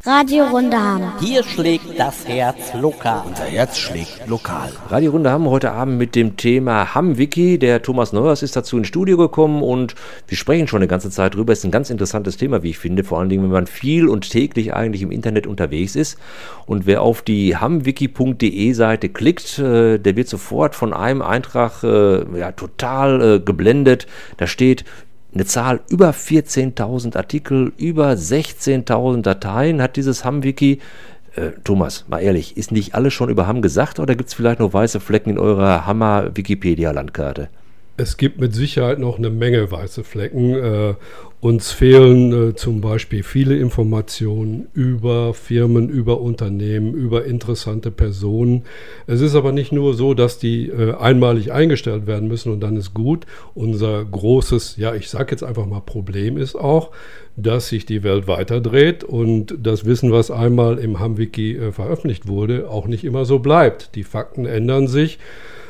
Radio Runde Hamm. Hier schlägt das Herz lokal. Unser Herz schlägt lokal. Radio Runde Hamm heute Abend mit dem Thema Hamm-Wiki. Der Thomas Neuers ist dazu ins Studio gekommen und wir sprechen schon eine ganze Zeit drüber. Es ist ein ganz interessantes Thema, wie ich finde, vor allen Dingen, wenn man viel und täglich eigentlich im Internet unterwegs ist. Und wer auf die hammwiki.de Seite klickt, der wird sofort von einem Eintrag total geblendet. Da steht eine Zahl über 14.000 Artikel, über 16.000 Dateien hat dieses Hamm-Wiki. Thomas, mal ehrlich, ist nicht alles schon über Hamm gesagt oder gibt es vielleicht noch weiße Flecken in eurer Hammer-Wikipedia-Landkarte? Es gibt mit Sicherheit noch eine Menge weiße Flecken. Uns fehlen zum Beispiel viele Informationen über Firmen, über Unternehmen, über interessante Personen. Es ist aber nicht nur so, dass die einmalig eingestellt werden müssen und dann ist gut. Unser großes, ich sage jetzt einfach mal Problem ist auch, dass sich die Welt weiterdreht und das Wissen, was einmal im Hamm-Wiki veröffentlicht wurde, auch nicht immer so bleibt. Die Fakten ändern sich.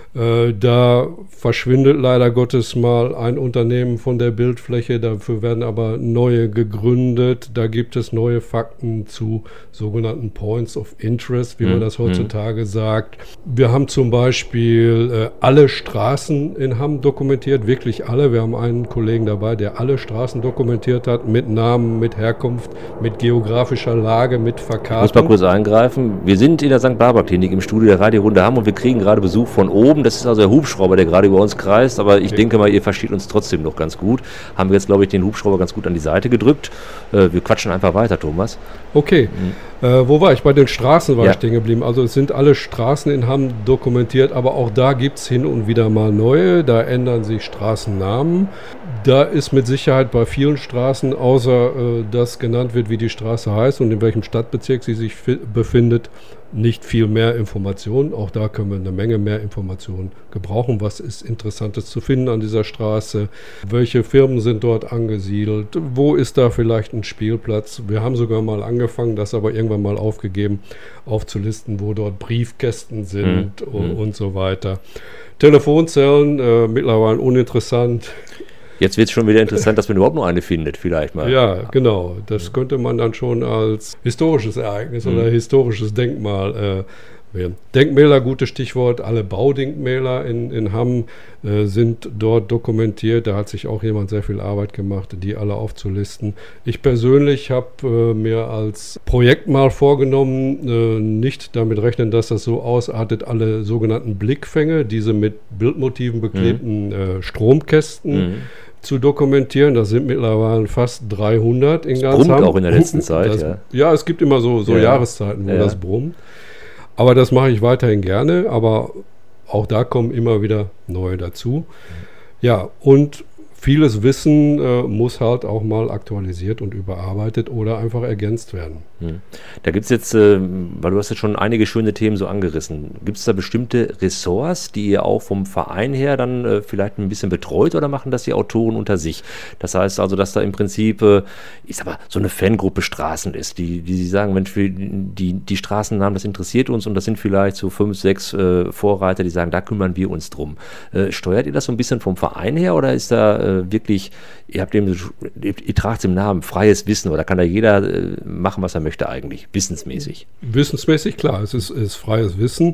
Da verschwindet leider Gottes mal ein Unternehmen von der Bildfläche, dafür werden aber neue gegründet. Da gibt es neue Fakten zu sogenannten Points of Interest, wie man das heutzutage sagt. Wir haben zum Beispiel alle Straßen in Hamm dokumentiert, wirklich alle. Wir haben einen Kollegen dabei, der alle Straßen dokumentiert hat, mit Namen, mit Herkunft, mit geografischer Lage, mit Verkartung. Ich muss mal kurz eingreifen. Wir sind in der St. Barbara Klinik im Studio der Radio Runde Hamm und wir kriegen gerade Besuch von oben. Das ist also der Hubschrauber, der gerade über uns kreist, aber ich denke mal, ihr versteht uns trotzdem noch ganz gut. Haben wir jetzt, glaube ich, den Hubschrauber ganz gut an die Seite gedrückt. Wir quatschen einfach weiter, Thomas. Okay, wo war ich? Bei den Straßen war ich stehen geblieben. Also es sind alle Straßen in Hamm dokumentiert, aber auch da gibt es hin und wieder mal neue. Da ändern sich Straßennamen. Da ist mit Sicherheit bei vielen Straßen, außer dass genannt wird, wie die Straße heißt und in welchem Stadtbezirk sie sich befindet, nicht viel mehr Informationen. Auch da können wir eine Menge mehr Informationen gebrauchen. Was ist Interessantes zu finden an dieser Straße? Welche Firmen sind dort angesiedelt? Wo ist da vielleicht ein Spielplatz? Wir haben sogar mal angefangen, das aber irgendwann mal aufgegeben, aufzulisten, wo dort Briefkästen sind und so weiter. Telefonzellen, mittlerweile uninteressant. Jetzt wird es schon wieder interessant, dass man überhaupt noch eine findet, vielleicht mal. Ja, genau. Das könnte man dann schon als historisches Ereignis oder historisches Denkmal wählen. Denkmäler, gutes Stichwort. Alle Baudenkmäler in Hamm sind dort dokumentiert. Da hat sich auch jemand sehr viel Arbeit gemacht, die alle aufzulisten. Ich persönlich habe mir als Projekt mal vorgenommen, nicht damit rechnen, dass das so ausartet, alle sogenannten Blickfänge, diese mit Bildmotiven beklebten Stromkästen, zu dokumentieren. Das sind mittlerweile fast 300 in ganz Hamm. Brummt auch in der letzten Zeit, Ja, es gibt immer so Jahreszeiten, wo das brummt. Aber das mache ich weiterhin gerne, aber auch da kommen immer wieder neue dazu. Ja, und vieles Wissen muss halt auch mal aktualisiert und überarbeitet oder einfach ergänzt werden. Da gibt es jetzt, weil du hast jetzt schon einige schöne Themen so angerissen, gibt es da bestimmte Ressorts, die ihr auch vom Verein her dann vielleicht ein bisschen betreut oder machen das die Autoren unter sich? Das heißt also, dass da im Prinzip, ich sag mal, so eine Fangruppe Straßen ist, die sagen, Mensch, die Straßennamen, das interessiert uns und das sind vielleicht so 5, 6 Vorreiter, die sagen, da kümmern wir uns drum. Steuert ihr das so ein bisschen vom Verein her oder ist da wirklich, ihr tragt es im Namen, freies Wissen oder kann da jeder machen, was er möchte eigentlich, wissensmäßig? Wissensmäßig, klar, es ist freies Wissen.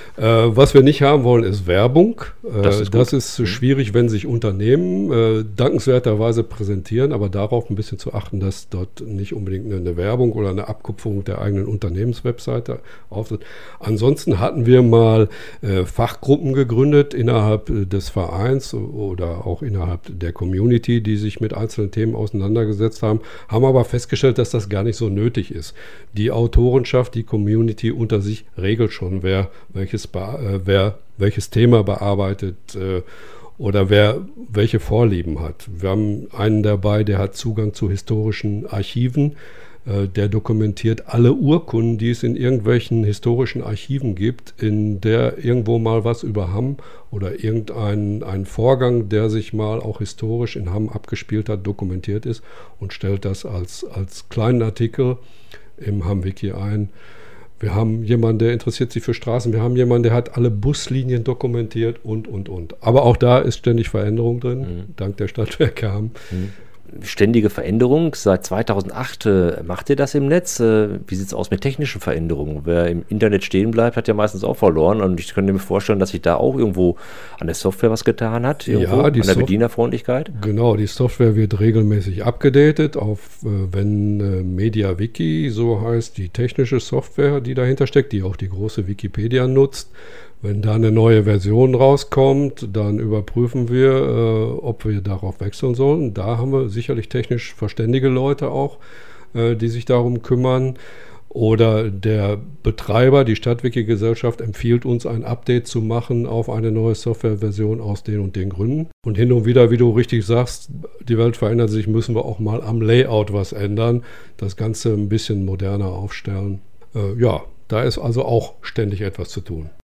Was wir nicht haben wollen, ist Werbung. Das ist schwierig, wenn sich Unternehmen dankenswerterweise präsentieren, aber darauf ein bisschen zu achten, dass dort nicht unbedingt eine Werbung oder eine Abkupferung der eigenen Unternehmenswebseite auftritt. Ansonsten hatten wir mal Fachgruppen gegründet innerhalb des Vereins oder auch innerhalb der Community, die sich mit einzelnen Themen auseinandergesetzt haben aber festgestellt, dass das gar nicht so nötig ist. Die Autorenschaft, die Community unter sich regelt schon, wer welches Thema bearbeitet oder wer welche Vorlieben hat. Wir haben einen dabei, der hat Zugang zu historischen Archiven. Der dokumentiert alle Urkunden, die es in irgendwelchen historischen Archiven gibt, in der irgendwo mal was über Hamm oder irgendein Vorgang, der sich mal auch historisch in Hamm abgespielt hat, dokumentiert ist und stellt das als kleinen Artikel im Hamm-Wiki ein. Wir haben jemanden, der interessiert sich für Straßen. Wir haben jemanden, der hat alle Buslinien dokumentiert und. Aber auch da ist ständig Veränderung drin, dank der Stadtwerke Hamm. ständige Veränderung. Seit 2008 macht ihr das im Netz. Wie sieht es aus mit technischen Veränderungen? Wer im Internet stehen bleibt, hat ja meistens auch verloren. Und ich könnte mir vorstellen, dass sich da auch irgendwo an der Software was getan hat, irgendwo, an der Bedienerfreundlichkeit. Genau, die Software wird regelmäßig abgedatet auf, wenn MediaWiki, so heißt die technische Software, die dahinter steckt, die auch die große Wikipedia nutzt. Wenn da eine neue Version rauskommt, dann überprüfen wir, ob wir darauf wechseln sollen. Da haben wir sicherlich technisch verständige Leute auch, die sich darum kümmern. Oder der Betreiber, die Stadtwiki-Gesellschaft, empfiehlt uns, ein Update zu machen auf eine neue Softwareversion aus den und den Gründen. Und hin und wieder, wie du richtig sagst, die Welt verändert sich, müssen wir auch mal am Layout was ändern, das Ganze ein bisschen moderner aufstellen. Da ist also auch ständig etwas zu tun.